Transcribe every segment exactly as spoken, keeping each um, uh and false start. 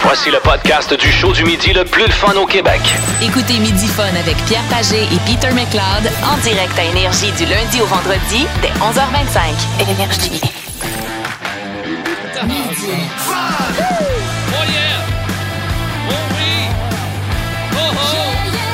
Voici le podcast du show du midi le plus le fun au Québec. Écoutez Midi Fun avec Pierre Pagé et Peter McLeod en direct à Énergie du lundi au vendredi dès onze heures vingt-cinq. Énergie. Midi Fun! Oh yeah! Oh oui! Oh oh!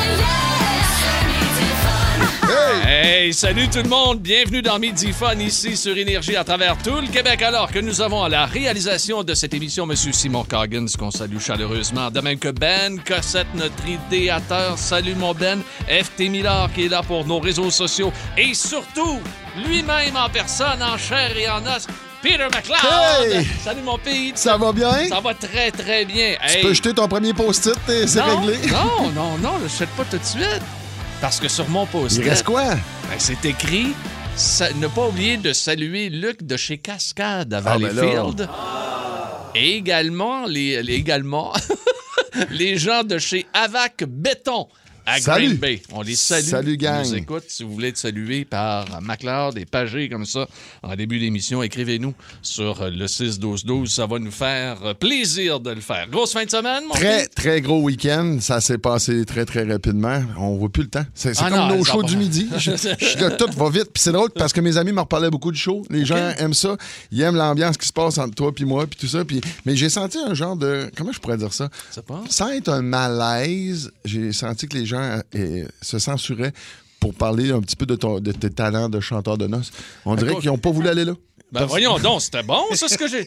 Hey, salut tout le monde! Bienvenue dans Midi Fun ici sur Énergie à travers tout le Québec. Alors que nous avons à la réalisation de cette émission M. Simon Coggins, qu'on salue chaleureusement. De même que Ben Cossette, notre idéateur. Salut mon Ben. F T Millard qui est là pour nos réseaux sociaux. Et surtout, lui-même en personne, en chair et en os, Peter McLeod! Hey! Salut mon Pete! Ça va bien? Ça va très très bien. Tu Hey. peux jeter ton premier post-it et c'est non, réglé? Non, non, non, je ne jette pas tout de suite. Parce que sur mon post-it, Il reste quoi? ben, c'est écrit sa- ne pas oublier de saluer Luc de chez Cascade à Ah, ben Valleyfield. Et également les, les- également les gens de chez Avac Béton à Salut. Green Bay. On les salue. Salut, gang. Ils nous écoutent. Si vous voulez être salué par McLeod et Pagé comme ça en début d'émission, écrivez-nous sur le six douze douze. Ça va nous faire plaisir de le faire. Grosse fin de semaine, mon Très, Pete? très gros week-end. Ça s'est passé très, très rapidement. On voit plus le temps. C'est, c'est Ah comme non, nos ça shows va du pas. midi. Je, je suis là, tout va vite. Puis c'est drôle parce que mes amis me reparlaient beaucoup du show. Les gens aiment ça. Ils aiment l'ambiance qui se passe entre toi puis moi puis tout ça. Puis, mais j'ai senti un genre de... Comment je pourrais dire ça? C'est pas? Sans être un malaise, j'ai senti que les gens euh, se censuraient pour parler un petit peu de, ton, de tes talents de chanteur de noces. On dirait quoi? qu'ils n'ont pas voulu aller là. Ben voyons donc, c'était bon, ça, ce que j'ai...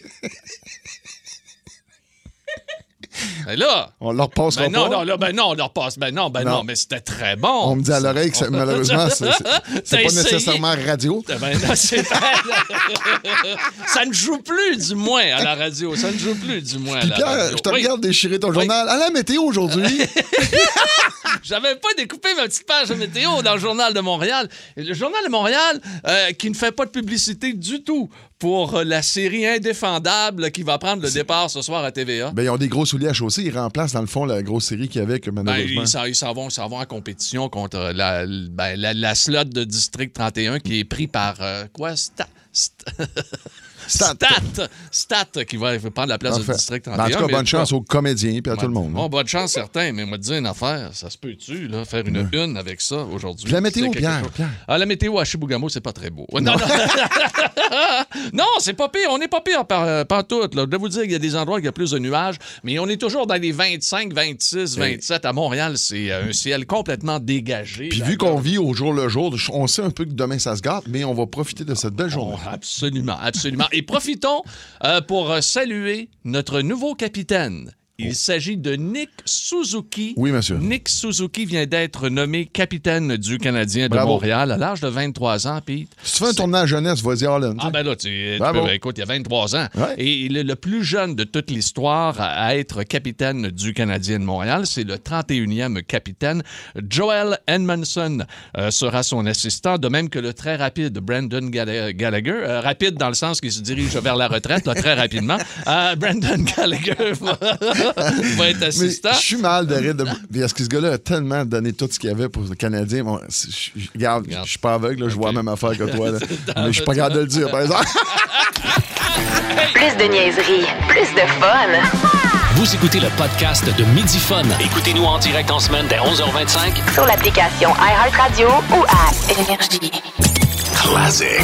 Ben là... On leur passera Ben non, pas. non, là, ben non, on leur passe. Ben non, ben non, Non. mais c'était très bon. On me dit à l'oreille que c'est- malheureusement, c'est, c'est- c'est T'as pas essayé. nécessairement radio. Ben non, c'est ça ne joue plus, du moins, à la radio. Ça ne joue plus, du moins, à Puis la Pierre, radio. je te Oui. regarde déchirer ton journal. À la météo aujourd'hui. J'avais pas découpé ma petite page de météo dans le Journal de Montréal. Et le Journal de Montréal, euh, qui ne fait pas de publicité du tout pour euh, la série Indéfendable qui va prendre le départ ce soir à T V A. Ben, ils ont des gros souliers à chausser. Ils remplacent, dans le fond, la grosse série qu'il y avait, que Ben, malheureusement. ils s'en, ils s'en vont, ils s'en vont en compétition contre la, ben, la, la slot de District trente et un qui est pris par euh, quoi? Sta- sta- Stat. Stat. Stat qui va prendre la place Parfait. du District trente et un. Ben, en tout cas, mais bonne chance pas- aux comédiens et à tout le monde. Bon, bonne chance, certains, mais moi, te dire une affaire, ça se peut-tu, là, faire une une avec ça aujourd'hui? Puis la météo, C'est quelque Pierre, chose. Pierre. Ah, la météo à Chibougamau, c'est pas très beau. Non, non, non, c'est pas pire. On n'est pas pire par, euh, pantoute, là. Je dois vous dire qu'il y a des endroits où il y a plus de nuages, mais on est toujours dans les vingt-cinq, vingt-six, vingt-sept. À Montréal, c'est euh, un ciel complètement dégagé. Puis là. vu qu'on vit au jour le jour, on sait un peu que demain ça se gâte, mais on va profiter de cette belle Oh, journée. absolument, absolument. Et profitons euh, pour euh, saluer notre nouveau capitaine. Il s'agit de Nick Suzuki. Oui, monsieur. Nick Suzuki vient d'être nommé capitaine du Canadien de Bravo. Montréal à l'âge de vingt-trois ans, Pete. Si tu fais un tournage jeunesse, vas-y, Harlan. Ah ben là, tu, tu Bravo. peux- écoute, il y a vingt-trois ans. Ouais. Et il est le plus jeune de toute l'histoire à, à être capitaine du Canadien de Montréal. C'est le trente et unième capitaine. Joel Edmondson euh, sera son assistant, de même que le très rapide Brandon Gall- Gallagher. Euh, rapide dans le sens qu'il se dirige vers la retraite, là, très rapidement. Euh, Brandon Gallagher va, va être Mais assistant. je suis mal de rire de... Parce que ce gars-là a tellement donné tout ce qu'il y avait pour le Canadien. Bon, c'est- je, je- regarde, Regarde. je suis pas aveugle, là, je Ok. vois la même affaire que toi. Là. Mais je suis pas capable de le dire, par exemple. Plus de niaiserie, plus de fun. Vous écoutez le podcast de Midi Fun. Écoutez-nous en direct en semaine dès onze heures vingt-cinq. Sur l'application iHeartRadio ou à Énergie. Classic.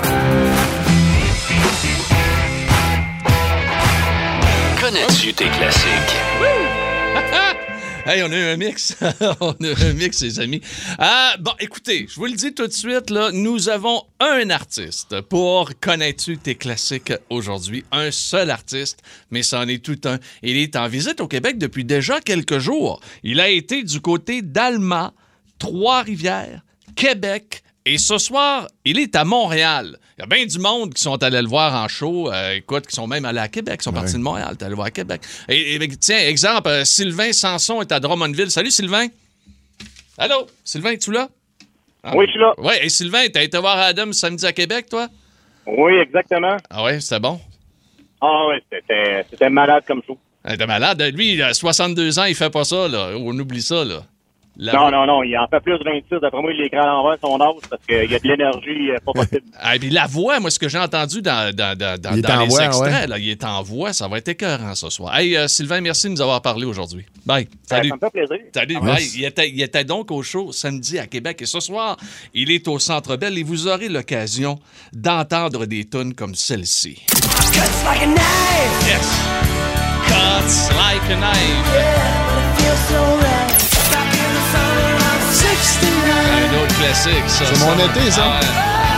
Connais-tu tes classiques? Hey, on a eu un mix. On a eu un mix, les amis. Ah, bon, écoutez, je vous le dis tout de suite, là, nous avons un artiste pour Connais-tu tes classiques aujourd'hui. Un seul artiste, mais c'en est tout un. Il est en visite au Québec depuis déjà quelques jours. Il a été du côté d'Alma, Trois-Rivières, Québec, et ce soir, il est à Montréal. Il y a bien du monde qui sont allés le voir en show. Euh, écoute, qui sont même allés à Québec, qui sont partis de Montréal, t'es allé le voir à Québec. Et, et, tiens, exemple, euh, Sylvain Sanson est à Drummondville. Salut, Sylvain. Allô? Sylvain, es-tu là? Ah, Oui, je suis là. Oui, et Sylvain, t'as été voir Adam samedi à Québec, toi? Oui, exactement. Ah ouais, c'était bon? Ah oui, c'était, c'était malade comme show. Ah, t'es malade. Lui, il a soixante-deux ans, il fait pas ça, là. On oublie ça, là. La Non, voix- non, non, il en fait plus de vingt-six. D'après moi, l'écran à l'envers, son âge, parce qu'il y a de l'énergie euh, pas possible. Ah, et puis la voix, moi, ce que j'ai entendu dans, dans, dans, dans, Il est dans en les voix, extraits, ouais. là, il est en voix, ça va être écœurant ce soir. Hey, euh, Sylvain, merci de nous avoir parlé aujourd'hui. Bye. Salut. Ça me fait plaisir. Salut. Ah, Bye. merci. Il, était, il était donc au show samedi à Québec et ce soir, il est au Centre Bell et vous aurez l'occasion d'entendre des tunes comme celle-ci. Cuts like a knife. Yes. Cuts like a knife. Feels so right. Back in the summer of sixty-nine. Un autre classique, ça. C'est mon été, ça. Ah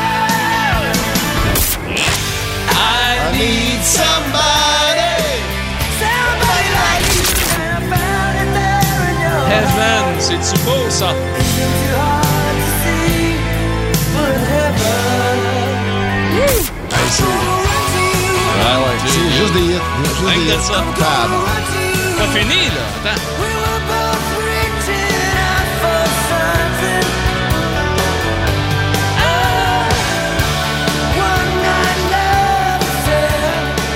ouais. I need somebody. Somebody like you. And I found it there in your Heaven, c'est-tu beau, ça? Too hard to see, but heaven. Ah ouais, C'est juste des hits. Juste Rien des que hits. ça. Tab. Pas fini, là. Attends. We were both reaching out for something. Oh, one night love affair.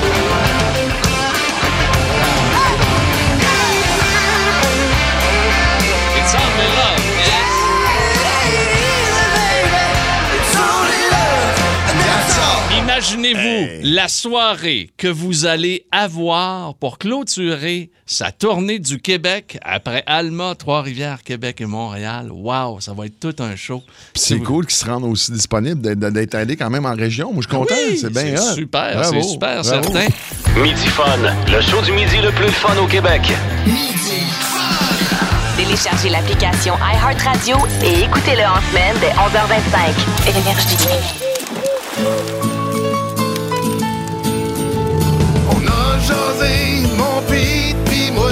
It's only love. Yes. It's only love, and that's all. Imaginez-vous la soirée que vous allez avoir pour clôturer sa tournée du Québec après Alma, Trois-Rivières, Québec et Montréal. Wow, ça va être tout un show. Puis c'est cool qu'ils se rendent aussi disponibles, d'être, d'être allés quand même en région. Moi, je suis content. Oui, c'est bien hot. super, Bravo, c'est super, bravo. certain. Midi Fun, le show du midi le plus fun au Québec. Téléchargez l'application iHeartRadio et écoutez-le en semaine dès onze heures vingt-cinq. Énergie. On a jasé, mon Pete pis moi.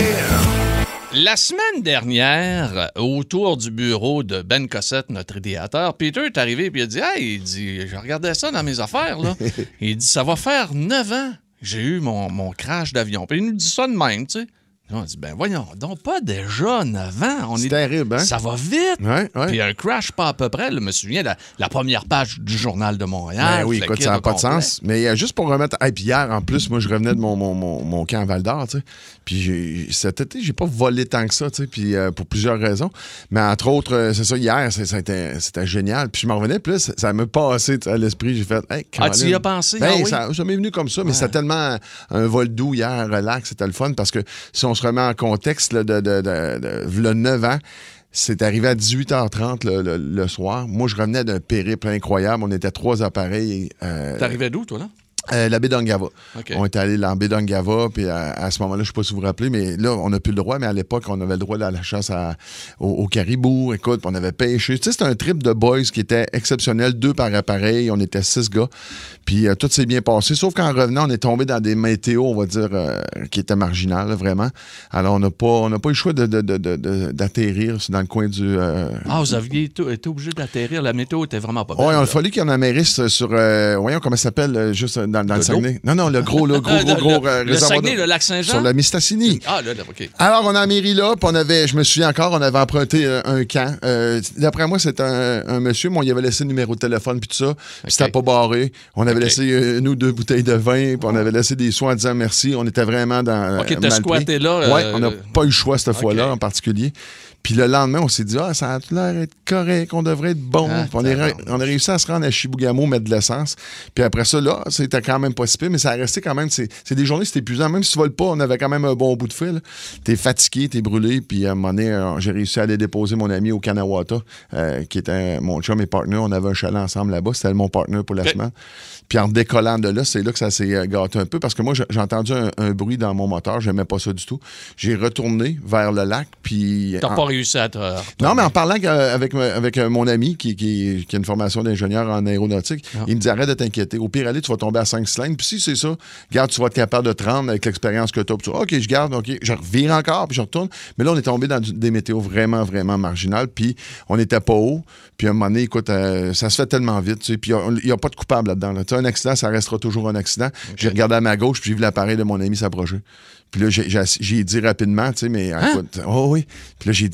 La semaine dernière, autour du bureau de Ben Cossette, notre idéateur, Peter est arrivé et il a dit « Hey, il dit, je regardais ça dans mes affaires, là. » Il dit « Ça va faire neuf ans que j'ai eu mon, mon crash d'avion. » Puis il nous dit ça de même, tu sais. On dit, ben voyons, donc pas déjà neuf ans. On C'est est... terrible, hein? Ça va vite. Ouais, ouais. Puis un crash, pas à peu près. Là, je me souviens de la, la première page du Journal de Montréal. Ben oui, le écoute, kit ça n'a au pas de complet. sens. Mais euh, juste pour remettre. Hey, puis hier, en plus, moi, je revenais de mon, mon, mon, mon camp à Val-d'Or, tu sais. Puis j'ai- cet été, j'ai pas volé tant que ça, tu sais. Puis euh, pour plusieurs raisons. Mais entre autres, euh, c'est ça, hier, c'est- c'était c'était génial. Puis je m'en revenais, puis là, ça, ça m'a passé tu sais, à l'esprit. J'ai fait, hey, Ah, tu y Colin. as pensé? Ben, Ah oui? ça, ça m'est venu comme ça, mais c'était tellement un vol doux hier, relax, c'était le fun. Parce que si on se remet en contexte là, de, de, de, de, v'là neuf ans, c'est arrivé à dix-huit heures trente le, le- le soir. Moi, je revenais d'un périple incroyable. On était trois appareils. Euh, T'arrivais d'où, toi, là? euh, la baie d'Angava. OK. On est allé dans la baie d'Angava, puis à, à ce moment-là, je ne sais pas si vous vous rappelez, mais là, on n'a plus le droit, mais à l'époque, on avait le droit à la chasse à, au, au caribou. Écoute, on avait pêché. Tu sais, c'était un trip de boys qui était exceptionnel, deux par appareil. On était six gars. Puis euh, tout s'est bien passé, sauf qu'en revenant, on est tombé dans des météos, on va dire, euh, qui étaient marginales, là, vraiment. Alors, on n'a pas, on n'a pas eu le choix de, de, de, de- de- d'atterrir dans le coin du... euh, Ah, vous aviez été, été obligé d'atterrir. La météo était vraiment pas belle. Oui, il a là. fallu qu'il y en amérisse sur. Euh, voyons comment ça s'appelle, euh, juste dans, dans le Le Saguenay. Non, non, le gros, le gros, Ah, gros, le- gros. le- euh, le réservoir Saguenay, de- le lac Saint-Jean? Sur la Mistassini. Ah, là, là, OK. Alors, on a améri là, puis on avait, je me souviens encore, on avait emprunté euh, un camp. Euh, D'après moi, c'était un, un monsieur, mais on y avait laissé le numéro de téléphone, puis tout ça. Puis c'était pas barré. On avait OK. laissé euh, une ou deux bouteilles de vin, puis on avait laissé des soins en disant merci. On était vraiment dans. OK, euh, t'as mal squatté pris. là, euh, Ouais, on n'a pas eu le choix cette fois-là OK. en particulier. Puis le lendemain, on s'est dit, ah, ça a l'air d'être correct, on devrait être bon. Ah, Puis on, est, tabarnak. on a réussi à se rendre à Chibougamau, mettre de l'essence. Puis après ça, là, c'était quand même pas si pire, mais ça a resté quand même. C'est c'est des journées, c'était épuisant. Même si tu voles pas, on avait quand même un bon bout de fil. T'es fatigué, t'es brûlé. Puis à un moment donné, euh, j'ai réussi à aller déposer mon ami au Kanawata, euh, qui était mon chum et partner. On avait un chalet ensemble là-bas. C'était mon partner pour la OK. semaine. Puis en décollant de là, c'est là que ça s'est euh, gâté un peu parce que moi, j'ai j'ai entendu un, un bruit dans mon moteur. J'aimais pas ça du tout. J'ai retourné vers le lac. Puis. T'as en- pas réussi à te... non, mais en parlant euh, avec, avec euh, mon ami qui, qui, qui a une formation d'ingénieur en aéronautique, Ah. il me dit arrête de t'inquiéter. Au pire, aller, tu vas tomber à cinq cylindres. Puis si c'est ça, garde, tu vas être capable de te rendre avec l'expérience que tu as. OK, je garde, OK, je revire encore, puis je retourne. Mais là, on est tombé dans du- des météos vraiment, vraiment marginales. Puis on n'était pas haut. Puis à un moment donné, écoute, euh, ça se fait tellement vite. Tu sais, puis il n'y a, a pas de coupable là-dedans. Là. Tu sais, un accident, ça restera toujours un accident. J'ai regardé à ma gauche, puis j'ai vu l'appareil de mon ami s'approcher. Puis là, j'ai- j'ai j'ai dit rapidement, tu sais, mais Hein? écoute, oh oui. Puis là, j'ai dit,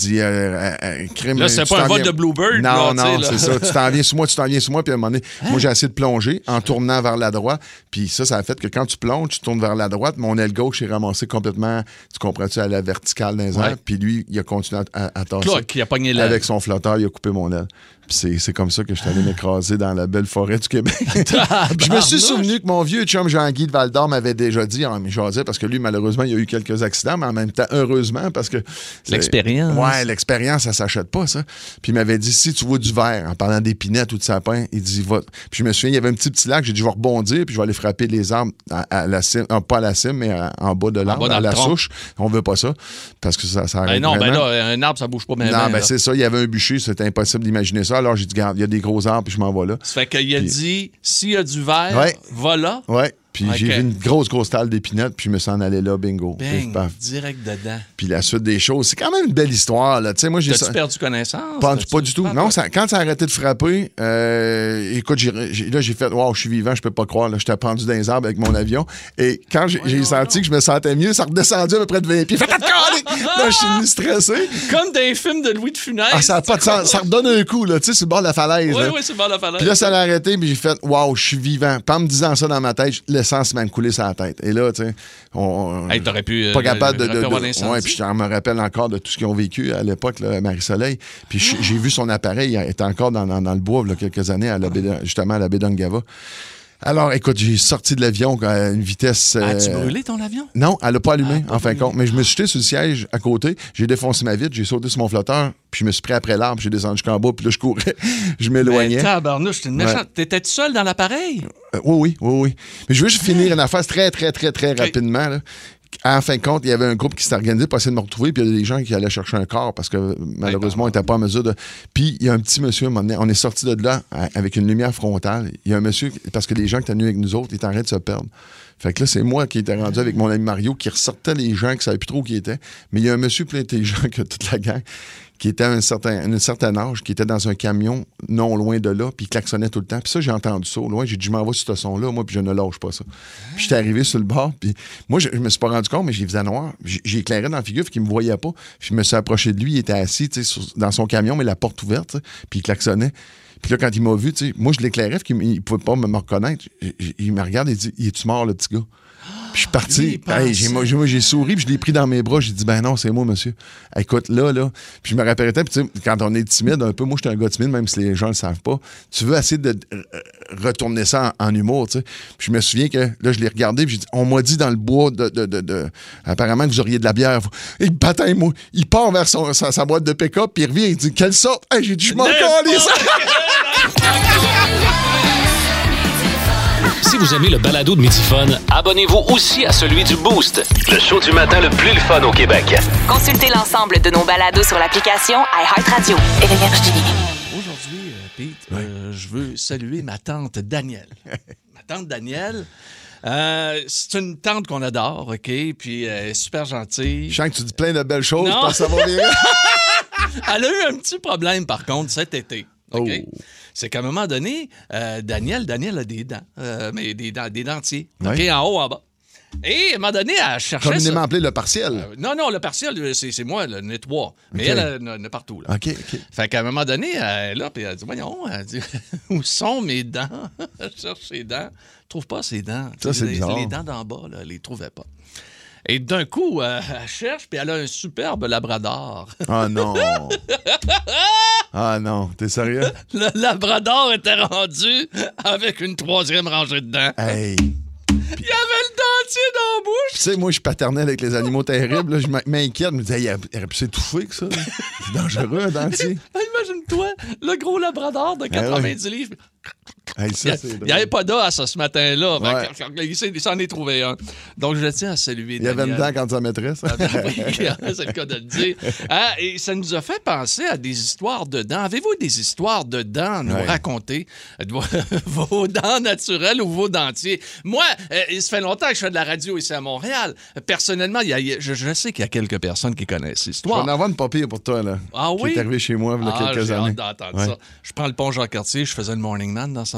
dit, euh, euh, euh, crime. Là, c'est tu pas un t'en vol viens- de Bluebird. Non, là, non, tu sais, c'est là. ça. Tu t'en viens sur moi, tu t'en viens sur moi, puis à un moment donné, Hein? moi, j'ai essayé de plonger en tournant vers la droite. Puis ça, ça a fait que quand tu plonges, tu tournes vers la droite. Mon aile gauche est ramassée complètement, tu comprends-tu, à la verticale dans les airs. Ouais. Puis lui, il a continué à, à, à tasser. Claude, qui a pogné l'aile. Avec son flotteur, il a coupé mon aile. Puis c'est, c'est comme ça que je suis allé m'écraser dans la belle forêt du Québec. Puis je me suis souvenu que mon vieux chum Jean-Guy de Val-d'Or m'avait déjà dit, en jasait, parce que lui, malheureusement, il y a eu quelques accidents, mais en même temps, heureusement, parce que... L'expérience. Ouais, l'expérience, ça s'achète pas, ça. Puis il m'avait dit, si tu vois du verre, en parlant d'épinettes ou de sapin, il dit, va... Puis je me souviens, il y avait un petit petit lac, j'ai dit, je vais rebondir, puis je vais aller frapper les arbres à, à la cime, euh, pas à la cime, mais à- en bas de l'arbre, bas dans à le la tronc. souche. On veut pas ça, parce que ça, ça Ben arrête non, ben vraiment. là, un arbre, ça bouge pas bien. Non, bien, ben là. c'est ça, il y avait un bûcher, c'était impossible d'imaginer ça. Alors j'ai dit, regarde, il y a des gros arbres, puis je m'en vais là. Ça fait qu'il a Puis- dit, s'il y a du verre, Ouais. va là. Ouais. Puis Ok. j'ai vu une grosse, grosse talle d'épinettes, puis je me suis en allé là, bingo. Pif, Bang, paf. direct dedans. Puis la suite des choses, c'est quand même une belle histoire, là. Tu sais, moi, j'ai T'as-tu ça- perdu connaissance? Pas, T'as-tu- pas du tout. Pas- Non, ça- quand ça a arrêté de frapper, euh, écoute, j'ai, j'ai- là, j'ai fait, wow, je suis vivant, je peux pas croire. Là, j'étais pendu dans les arbres avec mon avion. Et quand j'ai, j'ai senti que je me sentais mieux, ça a redescendu à peu près de vingt pieds. Fait, là, je suis venu stressé. Comme dans les films de Louis de Funès. Ah, ça a pas de sens. Ça redonne un coup, là, tu sais, sur le bord de la falaise. Oui, là. oui, c'est bon la falaise. Puis là, ça l'a arrêté, puis j'ai fait, waouh, je suis vivant. Puis en me disant ça dans ma tête, l'essence m'a coulé sur la tête. Et là, tu sais, on. Hey, t'aurais pu. Pas euh, capable de. t'aurais de, pu avoir de- l'incendie. ouais, puis je me rappelle encore de tout ce qu'ils ont vécu à l'époque, là, Marie-Soleil. Puis j'ai- j'ai vu son appareil, il était encore dans, dans, dans le bois, là, quelques années, à la baie de- justement à la baie d'Ungava. Alors, écoute, j'ai sorti de l'avion à une vitesse. As-tu euh, brûlé ton avion? Non, elle n'a pas allumé, Ah, pas en fin de allumé. compte. Mais je me suis jeté sur le siège à côté, j'ai défoncé ma vitre, j'ai sauté sur mon flotteur, puis je me suis pris après l'arbre, j'ai descendu jusqu'en bas, puis là, je courais, je m'éloignais. Mais tabarnouche, t'es une méchante. T'étais-tu seul dans l'appareil? Euh, oui, oui, oui, oui. Mais je veux juste finir une affaire très, très, très, très rapidement. Là. En fin de compte, il y avait un groupe qui s'était organisé pour essayer de me retrouver, puis il y a des gens qui allaient chercher un corps parce que malheureusement, on n'était pas en mesure de. Puis il y a un petit monsieur, à un moment donné, on est sorti de là à- avec une lumière frontale. Il y a un monsieur, parce que les gens qui étaient venus avec nous autres, ils étaient en train de se perdre. Fait que là, c'est moi qui étais rendu avec mon ami Mario qui ressortait les gens qui ne savaient plus trop qui étaient. Mais il y a un monsieur plus intelligent que toute la gang qui était à un certain, un certain âge, qui était dans un camion non loin de là, puis il klaxonnait tout le temps. Puis ça, j'ai entendu ça au loin. J'ai dit, je m'en vais sur ce son-là, moi, puis je ne lâche pas ça. Puis j'étais arrivé sur le bord, puis moi, je, je me suis pas rendu compte, mais j'ai faisais noir. J'ai, j'ai éclairé dans la figure, fait qu'il me voyait pas. Puis je me suis approché de lui, il était assis, tu sais, sur- dans son camion, mais la porte ouverte, tu sais, puis il klaxonnait. Puis là, quand il m'a vu, tu sais, moi, je l'éclairais, fait qu'il ne pouvait pas me, me reconnaître. J- j- Il me regarde et il dit, il est-tu mort, le petit gars? Puis je suis parti. lui, il Hey, j'ai, moi, j'ai, moi, j'ai souri, puis je l'ai pris dans mes bras. J'ai dit, ben non, c'est moi, monsieur. Écoute, là, là. Puis je me rappelais, puis tu sais, quand on est timide un peu, moi, j'étais un gars timide, même si les gens ne le savent pas. Tu veux essayer de euh, retourner ça en, en humour, tu sais. Puis je me souviens que là, je l'ai regardé, puis j'ai dit, on m'a dit dans le bois, de, de, de, de- apparemment que vous auriez de la bière. Et bataille, moi, il part vers son, sa, sa boîte de pick-up, puis il revient, il dit, quelle sorte? Hey, j'ai dit, je m'en calisse. Si vous aimez le balado de Midi Fun, abonnez-vous aussi à celui du Boost, le show du matin le plus le fun au Québec. Consultez l'ensemble de nos balados sur l'application iHeartRadio. Énergie. Aujourd'hui, euh, Pete, euh, je veux saluer ma tante Danielle. ma tante Danielle, euh, c'est une tante qu'on adore, OK? Puis euh, elle est super gentille. Je sens que tu dis plein de belles choses, Non. parce que ça va virer. Elle a eu un petit problème, par contre, cet été. OK? Oh. C'est qu'à un moment donné, euh, Daniel, Daniel a des dents, euh, mais des, dents, des dentiers, Ouais. OK? En haut, en bas. Et à un moment donné, elle cherchait Communément ça. appelé le partiel. Euh, non, non, le partiel, c'est, c'est moi, le nettoie. Mais OK. elle, elle en a partout. Là. OK, OK. Fait qu'à un moment donné, elle est là, puis elle dit, voyons, elle dit, où sont mes dents? Elle cherche ses dents. Je trouve pas ses dents. Ça, c'est les, bizarre. les dents d'en bas, là, elle les trouvait pas. Et d'un coup, euh, elle cherche, puis elle a un superbe labrador. Ah non. Ah non, t'es sérieux? Le labrador était rendu avec une troisième rangée de dents. Hey. Il y avait le dentier dans la bouche. Tu sais, moi, je suis paternel avec les animaux terribles. Là, je m'inquiète. Je me dis, hey, il aurait pu s'étouffer que ça. C'est dangereux, un dentier. Imagine-toi, le gros labrador de quatre-vingt-dix livres. Hey, Il ça, n'y c'est drôle. avait pas d'os ce matin-là. Ouais. Fait que, il s'est- il s'en est trouvé un. Donc, je tiens à saluer Il y avait une Daniel. dent quand sa maîtresse. Ah, ben oui, c'est le cas de le dire. Ah, et ça nous a fait penser à des histoires de dents. Avez-vous des histoires de dents à nous Ouais. raconter? Vos dents naturelles ou vos dentiers? Moi, euh, ça fait longtemps que je fais de la radio ici à Montréal. Personnellement, il y a- il y a- je, je sais qu'il y a quelques personnes qui connaissent Je vais l'histoire. en avoir une papier pour toi, là. Ah oui? Qui est arrivé chez moi il y a Ah, quelques j'ai années. hâte d'entendre Ouais. ça. Je prends le pont Jean-Cartier, je faisais le Morning Man dans ça là.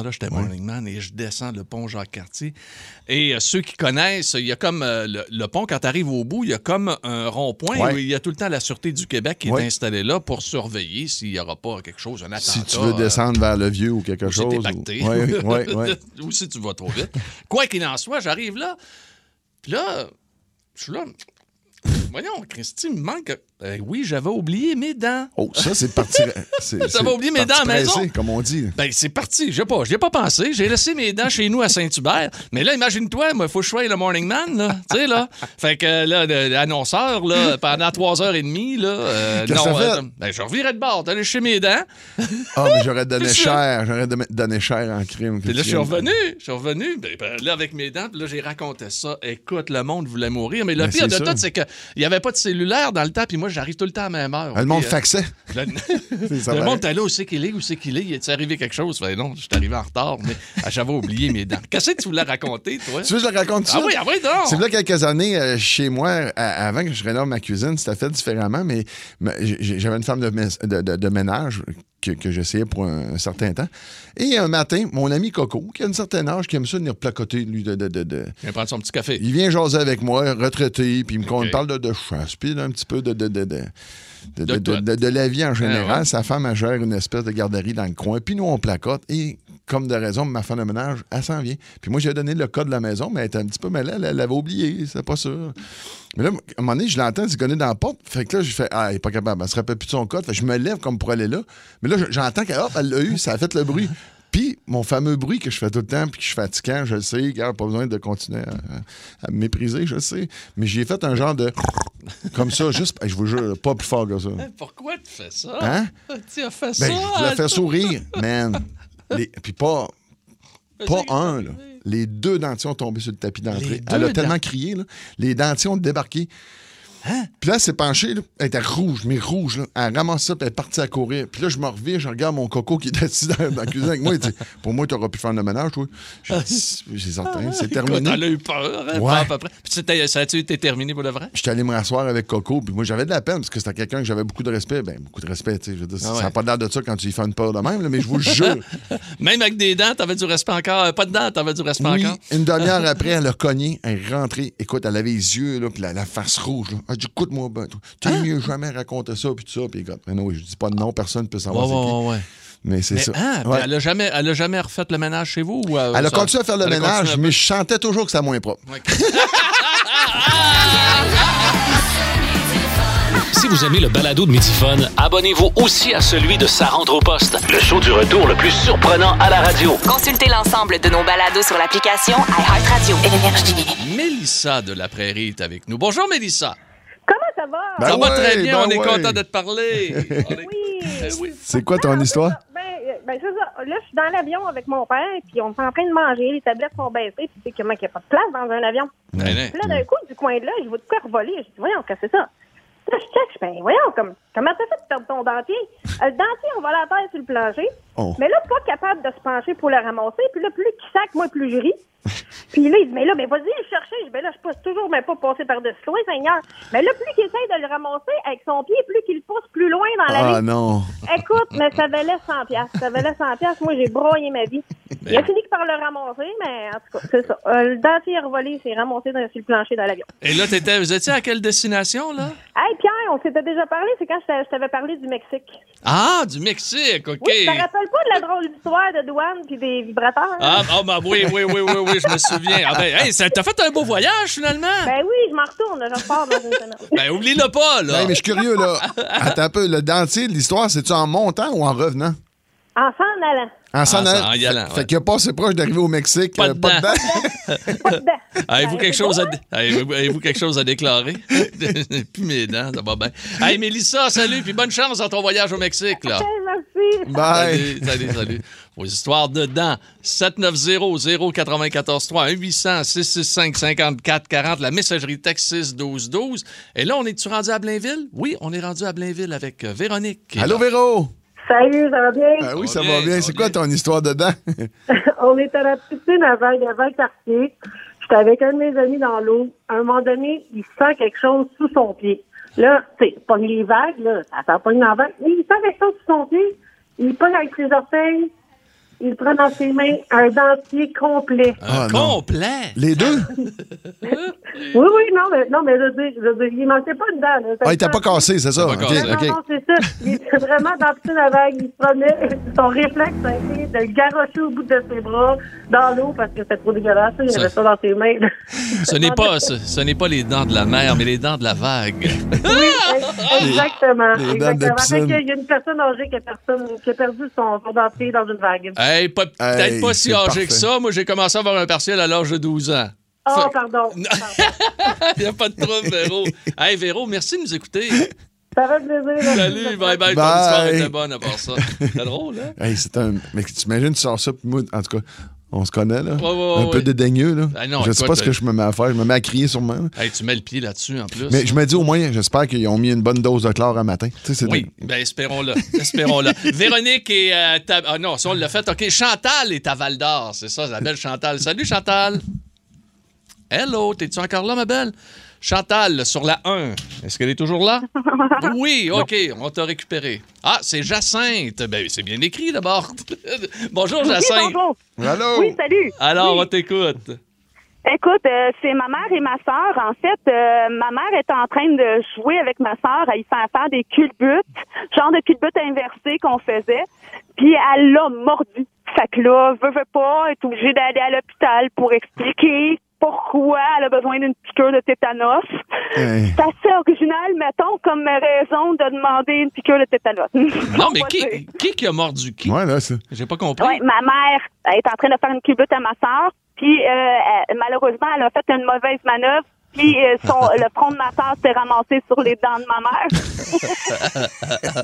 temps-là, j'étais morning man et je descends le pont Jacques-Cartier. Et euh, ceux qui connaissent, il y a comme euh, le, le pont, quand tu arrives au bout, il y a comme un rond-point Ouais. où il y a tout le temps la Sûreté du Québec qui Ouais. est installée là pour surveiller s'il n'y aura pas quelque chose, un attentat. Si tu veux descendre vers le vieux ou quelque ou si chose. t'es ou- pacté. Ouais, ouais, ouais. ou si tu vas trop vite. Quoi qu'il en soit, j'arrive là. Puis là, je suis là. Voyons, Christy, il me manque. Euh, oui, j'avais oublié mes dents. Oh, ça, c'est parti. c'est- Ça c'est va oublier mes parti dents à la maison. pressé, comme on dit. Ben, c'est parti. Je sais pas. J'y ai pas pensé. J'ai laissé mes dents chez nous à Saint-Hubert. Mais là, imagine-toi, moi, il faut que je sois le morning man, là. Tu sais, là. Fait que là, le- l'annonceur, là, pendant trois heures et demie, là. euh, Qu'est-ce que non, t'as fait? euh, ben, je revirais de bord. T'allais chez mes dents. Ah, mais j'aurais donné C'est ça. cher. J'aurais don- donné cher en crime. Puis là, je suis revenu. Je suis revenu. Ben, ben, là, avec mes dents. Puis là, j'ai raconté ça. Écoute, le monde voulait mourir. Mais le Ben, pire c'est de ça. tout, c'est qu'il n'y avait pas de cellulaire dans le temps. Puis moi, j'arrive tout le temps à la même heure. Le monde Puis, euh, faxait. Le, ça le paraît. monde était là, où c'est qu'il est, où c'est qu'il est, il est arrivé quelque chose? Ben non, je suis arrivé en retard, mais ah, j'avais oublié mes dents. Qu'est-ce que tu voulais raconter, toi? Tu veux que je le raconte ça? Ah oui, ah oui, non! C'est là quelques années, euh, chez moi, à- avant que je rénove ma cuisine, c'était fait différemment, mais mais j'ai- j'avais une femme de, mes- de- de- de ménage que, que j'essayais pour un, un certain temps. Et un matin, mon ami Coco, qui a un certain âge, qui aime ça venir placoter, lui, de... de, de, de- Il va prendre son petit café. Il vient jaser avec moi, retraité, puis il me con- Ok. parle de, de chasse, puis là, un petit peu de... de, de, de De, De de, de, tout. de- de la vie en général. Ah ouais. Sa femme, elle gère une espèce de garderie dans le coin. Puis nous, on placote. Et comme de raison, ma femme de ménage, elle s'en vient. Puis moi, j'ai donné le code de la maison, mais elle était un petit peu malade. Elle, elle l'avait oublié, c'est pas sûr. Mais là, à un moment donné, je l'entends zigonner dans la porte. Fait que là, j'ai fait, ah, elle est pas capable. Elle se rappelle plus de son code. Fait que je me lève comme pour aller là. Mais là, j'entends qu'elle, hop, elle l'a eu. Ça a fait le bruit. Puis, mon fameux bruit que je fais tout le temps, puis que je suis fatigant, je le sais, regarde, pas besoin de continuer à, à me mépriser, je le sais. Mais j'ai fait un genre de... Comme ça, juste, je vous jure, pas plus fort que ça. Pourquoi tu fais ça? Hein? Tu as fait ça? Ben, je la fais sourire, man. Les- Puis pas, pas Vas-y, un, là. Les deux dentiers ont tombé sur le tapis Les d'entrée. deux Elle a tellement dents- crié, là. Les dentiers ont débarqué. Puis là, elle s'est penchée, là. Elle était rouge, mais rouge, là. Elle ramasse ça, puis elle est partie à courir. Puis là, je me reviens, je regarde mon coco qui est assis dans, dans la cuisine avec moi. Il dit, pour moi, tu auras pu faire le ménage, toi. J'ai dit, j'ai certain, c'est Écoute, terminé. elle a eu peur, hein, Ouais. pas à peu près. Puis c'était- ça a-tu été terminé pour le vrai? J'étais allé me rasseoir avec Coco, puis moi, j'avais de la peine, parce que c'était quelqu'un que j'avais beaucoup de respect. Ben, beaucoup de respect, tu sais. Je veux dire, Ah ça ouais. n'a pas l'air de ça quand tu lui fais une peur de même, là, mais je vous le jure. Même avec des dents, t'avais du respect encore. Euh, Pas de dents, t'avais du respect Oui, encore. une demi-heure après, elle a cogné, elle est rentrée. Écoute, elle avait les yeux, là, puis la, la face rouge. Là. Elle a dit, écoute-moi, ben, t'as Hein? mieux jamais raconté ça, puis tout ça. Puis écoute, mais non, je dis pas de nom, personne ne peut Ouais, savoir c'est qui. ouais, ouais. Mais c'est Mais, ça. hein, puis Ouais. elle a jamais, elle a jamais refait le ménage chez vous? Ou, euh, Elle a ça- continué à faire le elle a ménage, continué à- mais je sentais toujours que c'était moins propre. Ouais. Si vous aimez le balado de Midi-Fun, abonnez-vous aussi à celui de Sa rentre au poste, le show du retour le plus surprenant à la radio. Consultez l'ensemble de nos balados sur l'application iHeartRadio. Énergie. Mélissa de la Prairie est avec nous. Bonjour, Mélissa. Comment ça va? Ben Ça va ouais, très bien, ben on est ouais. content de te parler. On est- Oui. Eh oui. C'est quoi ton Ah, histoire? Ben, euh, ben c'est ça. Là, je suis dans l'avion avec mon père, puis on est en train de manger, les tablettes sont baissées, puis tu sais comment il n'y a pas de place dans un avion. Ben, ben. Puis là, d'un coup, du coin de là, je vois de quoi revoler. Je dis, voyons, qu'est-ce que c'est ça? Là, je check, je fais, ben, voyons, comme, comment t'as fait de perdre ton dentier? Euh, le dentier, on va la terre sur le plancher. Oh. Mais là, pas capable de se pencher pour le ramasser. Puis là, plus qu'il sac, moi, plus je ris. Puis là, il dit, mais là, mais vas-y, le chercher. Je dis, ben là, je passe toujours, mais pas passer par-dessus. Oui, Seigneur. Mais là, plus qu'il essaye de le ramasser avec son pied, plus qu'il le pousse plus loin dans la Ah ligne. non. Écoute, mais ça valait cent piastres. Ça valait cent piastres. Moi, j'ai broyé ma vie. Il a fini par le ramasser, mais en tout cas, c'est ça. Euh, le dentier est revolé, c'est ramassé dans, sur le plancher dans l'avion. Et là, t'étais, vous étiez à quelle destination, là? Hey, Pierre, on s'était déjà parlé, c'est quand je t'a- je t'avais parlé du Mexique. Ah, du Mexique, OK. Oui, tu te rappelles pas de la drôle d'histoire de douane puis des vibrateurs? Ah, ah, ben oui, oui, oui, oui, oui, je me souviens. Ah, ben, hey, ça- t'as fait un beau voyage, finalement. Ben oui, je m'en retourne, là, je repars dans une semaine. Ben, oublie-le pas, là. Hey, mais je suis curieux, là. Attends un peu. Le dentier de l'histoire, c'est-tu en montant ou en revenant? En s'en allant. En s'en Ah, allant. en y allant, Fait, ouais. fait qu'il a pas assez proche d'arriver au Mexique. Pas euh, de pas de dents. dents. Pas dedans. Avez-vous Ben, quelque c'est chose à beau, dé- avez-vous, avez-vous quelque chose à déclarer? Plus mes dents, ça va bien. Hey, Mélissa, salut, puis bonne chance dans ton voyage au Mexique, là. hein? Hey, merci. Bye. Salut, salut, salut. Vos histoires de dents. sept neuf zéro zéro neuf quatre trois un huit cents six six cinq cinquante-quatre quarante. La messagerie texte six douze douze. Et là, on est-tu rendu à Blainville? Oui, on est rendu à Blainville avec euh, Véronique. Allô, Véro? Salut, ça va bien? Ah oui, Ça ça va va bien, bien. ça C'est va quoi bien. ton histoire de dents? On est à la piscine avant, avant le quartier. J'étais avec un de mes amis dans l'eau. À un moment donné, il sent quelque chose sous son pied. Là, tu sais, pogne les vagues, là. Ça sent pogne dans la vague. Mais il sent quelque chose sous son pied. Il pogne avec ses orteils. il prend dans ses mains un dentier complet. Un Ah, non. complet? Les deux? Oui, oui, non, mais, non, mais je veux dire, je veux dire, il manquait pas de dents. Là. Ah, il était pas cassé, c'est ça? Il était pas OK, cassé. Non, OK. non, c'est ça. Il était vraiment dans la piscine à vagues. Il se promenait. Son réflexe, ça a été de le garrocher au bout de ses bras dans l'eau parce que c'était trop dégueulasse. Il Ça- avait ça dans ses mains. Ce n'est pas, ce, ce n'est pas les dents de la mer, mais les dents de la vague. Oui, exactement. les dents de exactement. piscine. Fait qu'il y a une personne âgée qui a, personne, qui a perdu son, son dentier dans une vague. Hey, pas- peut-être Hey, pas si c'est âgé parfait. que ça. Moi, j'ai commencé à avoir un partiel à l'âge de douze ans. Oh, Fait- pardon. Il pardon. n'y a pas de trouble, Véro. Hey, Véro, merci de nous écouter. Ça fait plaisir. Salut, bye bye. Ton Bye. histoire était bonne à part ça. C'est drôle, hein? Hey, c'est un. Mais t'imagines, tu sors ça, puis moi, en tout cas, on se connaît, là. Ouais, ouais, un ouais. peu dédaigneux, là. Ah non, je sais écoute, pas ce que je me mets à faire. Je me mets à crier sûrement. là. Hey, tu mets le pied là-dessus, en plus. Mais je me dis au moins, j'espère qu'ils ont mis une bonne dose de chlore un matin. Tu sais, c'est Oui, ben espérons-le. Espérons-le. Véronique et euh, ta... Ah non, ça, on l'a fait. OK, Chantal est à Val-d'Or. C'est ça, la belle Chantal. Salut, Chantal. Hello, t'es-tu encore là, ma belle? Chantal, sur la un. Est-ce qu'elle est toujours là? Oui, OK, on t'a récupéré. Ah, c'est Jacinthe. Ben, c'est bien écrit, d'abord. Bonjour, Jacinthe. Bonjour. Allô? Oui, salut. Alors, Oui. on t'écoute. Écoute, euh, c'est ma mère et ma sœur. En fait, euh, ma mère est en train de jouer avec ma sœur à y faire faire des culbutes, genre de culbutes inversées qu'on faisait. Puis elle l'a mordu. Fait que là, veut, veut pas, elle est obligée d'aller à l'hôpital pour expliquer pourquoi elle a besoin d'une piqûre de tétanos. Hey. C'est assez original, mettons, comme raison de demander une piqûre de tétanos. Non, On mais va qui, dire. qui qui a mordu qui? Ouais, là, c'est. J'ai pas compris. Ouais, ma mère elle est en train de faire une culbute à ma sœur, puis euh, elle- malheureusement, elle a fait une mauvaise manœuvre, puis euh, son, le front de ma sœur s'est ramassé sur les dents de ma mère.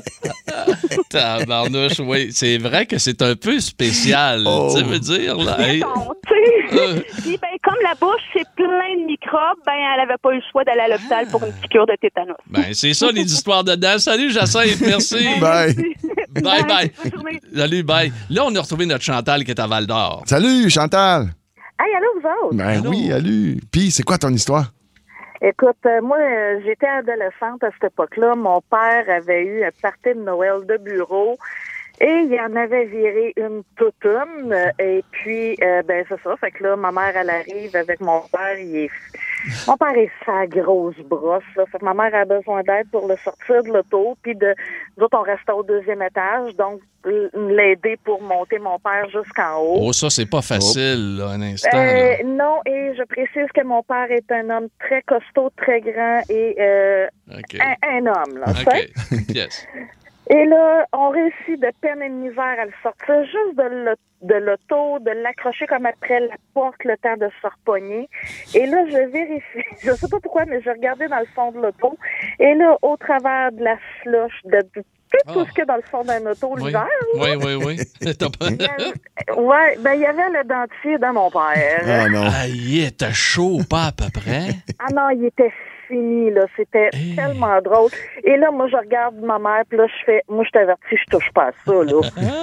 Tabarnouche, oui. C'est vrai que c'est un peu spécial. Oh. Tu veux dire, là. Hey. Mettons, tu sais. Euh. Puis ben, comme la bouche, c'est plein de microbes, ben elle avait pas eu le choix d'aller à l'hôpital pour une piqûre de tétanos. Ben, c'est ça, les histoires de dents. Salut, Jacinthe. Merci. Bye. Bye, bye. Bonne journée. Salut, bye. Là, on a retrouvé notre Chantal qui est à Val-d'Or. Salut, Chantal. Hey, allô, vous autres? Ben Allô? oui, allô. Puis, c'est quoi ton histoire? Écoute, euh, moi, euh, j'étais adolescente à cette époque-là. Mon père avait eu un party de Noël de bureau et il en avait viré une toute une. Euh, Et puis, euh, ben c'est ça. Fait que là, ma mère, elle arrive avec mon père. Il est... Mon père est sa grosse brosse. Là. Fait que ma mère a besoin d'aide pour le sortir de l'auto. Puis, de... nous autres, on restait au deuxième étage. Donc, l- l'aider pour monter mon père jusqu'en haut. Oh, ça, c'est pas facile, là, un instant. Euh, là. non, et je précise que mon père est un homme très costaud, très grand et euh, OK. un, un homme, là, tu sais. OK. Yes. Et là, on réussit de peine et de misère à le sortir, juste de l'au- de l'auto, de l'accrocher comme après la porte, le temps de se repogner. Et là, je vérifie, je sais pas pourquoi, mais je regardais dans le fond de l'auto. Et là, au travers de la slush, de, de tout, tout Oh. ce qu'il y a dans le fond d'un auto Oui, l'hiver, oui, oui. oui. T'as pas... il y avait- ouais, ben il y avait le dentier dans mon père. Ah non. Ah, il était chaud, pas à peu près. Ah non, il était fini, là. C'était Hey. tellement drôle. Et là, moi, je regarde ma mère, puis là, je fais, moi, je t'avertis, je touche pas à ça, là.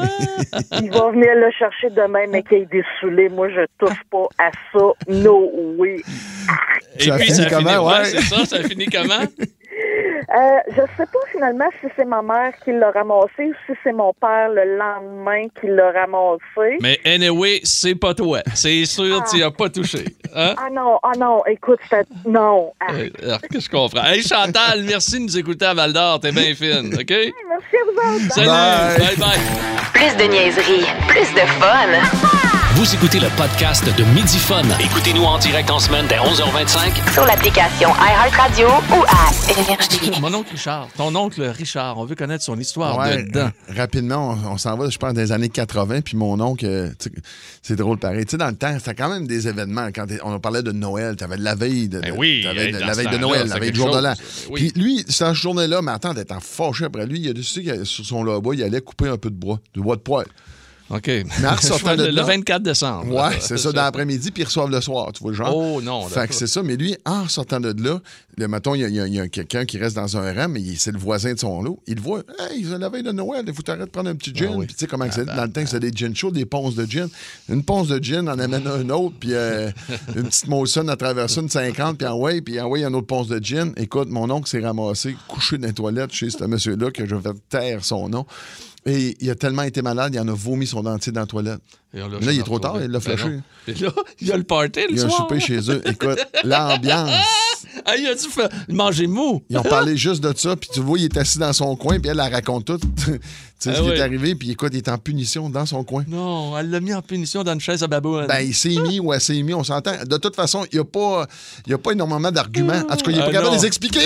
Il va venir le chercher demain, mais qu'il ait des saoulés. Moi, je touche pas à ça. No way. Et Ça puis, finit ça comment, finit, ouais, ouais? c'est ça, ça finit comment? Euh, je sais pas finalement si c'est ma mère qui l'a ramassé ou si c'est mon père le lendemain qui l'a ramassé. Mais anyway, c'est pas toi. C'est sûr, tu y as pas touché. Hein? Ah non, ah non, écoute, c'était... Non. Ah. Euh, alors, que je comprends. Hey, Chantal, merci de nous écouter à Val-d'Or. T'es bien fine, OK? Merci à vous autres. Salut! Bye. Bye, bye. Plus de niaiserie, plus de fun. Vous écoutez le podcast de Midi Fun. Écoutez-nous en direct en semaine dès onze heures vingt-cinq. Sur l'application iHeartRadio ou à Énergie. Mon oncle Richard, ton oncle Richard, on veut connaître son histoire Ouais, dedans. euh, rapidement, on, on s'en va, je pense, dans les années quatre-vingts, puis mon oncle, euh, tu sais, c'est drôle pareil. Tu sais, dans le temps, c'était quand même des événements. Quand t'es- on parlait de Noël, t'avais la veille de, Ben de- oui, t'avais hey, de- dans la ce veille de temps-là, Noël, c'était la veille du quelque jour de l'an. chose. Ben oui. Puis lui, cette journée-là, ma tante étant fâchée après lui, il a décidé que sur son là-bas, il allait couper un peu de bois, du bois de poêle. OK. Mais en ressortant de le, le là- vingt-quatre décembre. Ouais, c'est ça, dans l'après-midi, puis ils reçoivent le soir, tu vois le genre. Oh non, Fait d'accord. que c'est ça, mais lui, en sortant de là, le mettons, il y a, il y a- il y a quelqu'un qui reste dans un rang, mais il- c'est le voisin de son lot. Il le voit, hey, c'est la veille de Noël, il faut t'arrêter de prendre un petit gin. Ah oui. Puis tu sais comment que c'est, dans le temps, c'était des gin chauds, des ponces de gin. Une ponce de gin, on amène un autre, puis euh, une petite Molson à travers ça, une cinquante, puis envoie, puis envoie un autre ponce de gin. Écoute, mon oncle s'est ramassé, couché dans les toilettes chez ce monsieur-là, que je vais taire son nom. Et il a tellement été malade, il en a vomi son dentier dans la toilette. Là, il est trop tard, il l'a flashé. Et là, il y a le party le il y a soir. un souper chez eux. Écoute, l'ambiance. Ah, il a dû faire manger mou. Ils ont parlé juste de ça, puis tu vois, il est assis dans son coin, puis elle, elle raconte tout. tu sais, Ah ce qui oui. est arrivé, puis écoute, il est en punition dans son coin. Non, elle l'a mis en punition dans une chaise à baboune. Ben, il s'est mis ou elle s'est mis, on s'entend. De toute façon, il n'y a, pas- il y a pas énormément d'arguments. En tout cas, il n'est Ah, pas capable non. de les expliquer.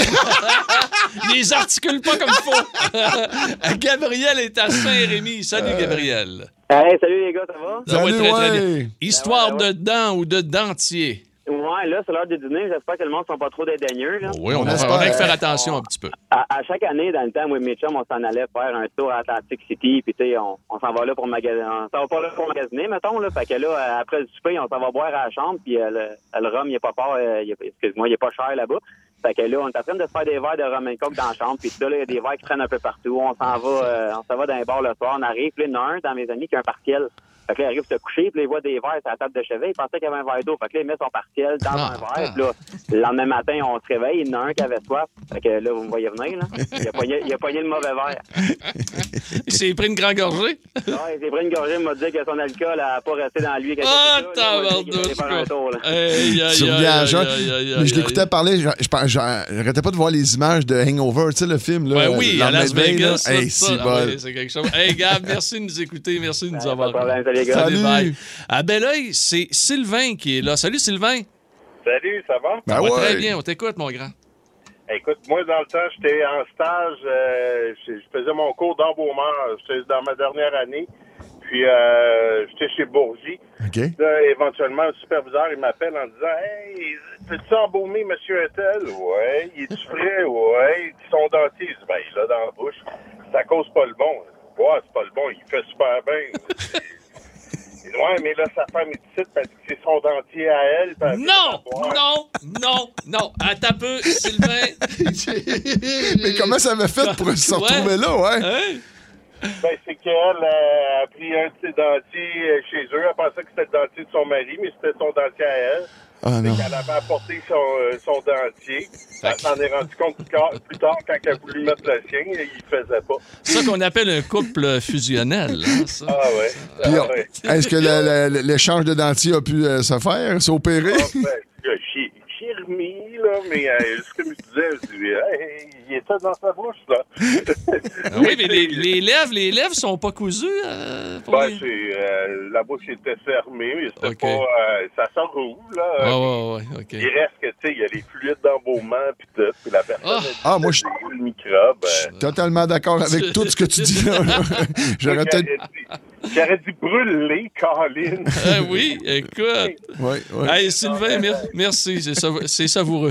Il les articule pas comme il faut. Gabriel est à Saint-Rémy. Salut, Euh. Gabriel. Hey, salut les gars, ça va? Ça va Salut, très, très ouais. bien. Histoire Ben ouais, ouais. de dents ou de dentier. Ouais, là, c'est l'heure du dîner. J'espère que le monde ne sont pas trop dédaigneux. Là. Oui, on, On va, espère. on a que faire attention un petit peu. À, à chaque année, dans le temps, moi et mes chums, on s'en allait faire un tour à Atlantic City. Puis, tu sais, on, on s'en va là pour magasiner. On s'en va pas là pour magasiner, mettons. Là. Fait que là, euh, après le souper, on s'en va boire à la chambre. Puis, euh, le, le rhum, il est pas fort. euh, il est- excuse-moi, il est pas cher là-bas. Fait que là, on est en train de se faire des verres de rum and coke dans la chambre. Puis là, il y a des verres qui traînent un peu partout. On s'en va, euh, on s'en va dans les bars le soir. On arrive. Puis là, il y en a un dans mes amis qui a un partiel. Fait que là, il arrive se coucher, puis là, il voit des verres sur la table de chevet. Il pensait qu'il y avait un verre d'eau. Fait que là, il met son partiel dans Ah, un verre. Puis là, le lendemain matin, on se réveille. Il y en a un qui avait soif. Fait que là, vous me voyez venir, là. Il a pogné, il a pogné le mauvais verre. Il s'est pris une grande gorgée. Ouais, il s'est pris une gorgée. Il m'a dit que son alcool n'a pas resté dans lui. Ah, Il m'a dit qu'il allait tabarnouche, faire un tour, là. Aïe, aïe, Tu aïe, reviens à aïe, jeun. aïe, aïe, Mais je aïe, l'écoutais aïe. parler, je- je pense- j'arrêtais pas de voir les images de Hangover, tu sais, le film. Là, Ouais, oui, à Lendemain Las de veille, Vegas. là. Hey, ça, si ah bol. oui, c'est quelque chose. Hey, Gab, merci de nous écouter. Merci de nous Ouais, avoir. pas de problème, salut, les gars. Salut, Salut. bye. À Belleuil, c'est Sylvain qui est là. Salut, Sylvain. Salut, ça va? Ben Ça va ouais. très bien. On t'écoute, mon grand. Écoute, moi, dans le temps, j'étais en stage, euh, je je faisais mon cours d'embaumeur, j'étais dans ma dernière année, puis euh, j'étais chez Bourgie. OK. Là, éventuellement, le superviseur, il m'appelle en disant « Hey, peux-tu embaumer monsieur Untel? »« Ouais. »« Il est-tu frais? »« Ouais. » Son dentier, je dis, ben, il l'a dans la bouche. Ça cause pas le bon. Ouais, c'est pas le bon, il fait super bien. Ouais, mais là, sa femme est ici parce que c'est son dentier à elle. parce que- Non, Ouais. non, non, non. Attends un peu, Sylvain. Mais comment ça avait fait pour se Ouais. retrouver là, ouais? Hein? Ben, c'est qu'elle euh, a pris un de ses dentiers euh, chez eux. Elle pensait que c'était le dentier de son mari, mais c'était son dentier à elle. Ah non. Elle avait apporté son, euh, son dentier. Elle s'en est rendu compte plus tard, plus tard, quand elle a voulu mettre le sien, il ne faisait pas. C'est ça qu'on appelle un couple fusionnel. Hein, ça. Ah ouais. Puis, Ah, ouais. est-ce que le- le- l'échange de dentier a pu euh, se faire, s'opérer? Ah, ben, là, j'ai j'ai remis, là, mais euh, ce que je disais, je dis, hey, il était dans sa bouche, là. Ah oui, mais les, les lèvres, les lèvres sont pas cousues. euh, pour Ben, les- c'est, euh, la bouche était fermée, mais c'était Ok. pas... euh, ça s'enroule, là. Ah, ouais, ouais, OK. Il reste que, tu sais, il y a les fluides d'embaumement, puis tout, puis la personne Ah. a dit, Ah, moi, je- le microbe. euh, Totalement d'accord avec tout ce que tu dis là. là. J'aurais moi, peut-être. J'aurais dit, j'aurais dit brûler, Colin. Ah oui, écoute. Ouais, ouais. Hey, Sylvain, mer- merci, c'est savo- c'est savoureux.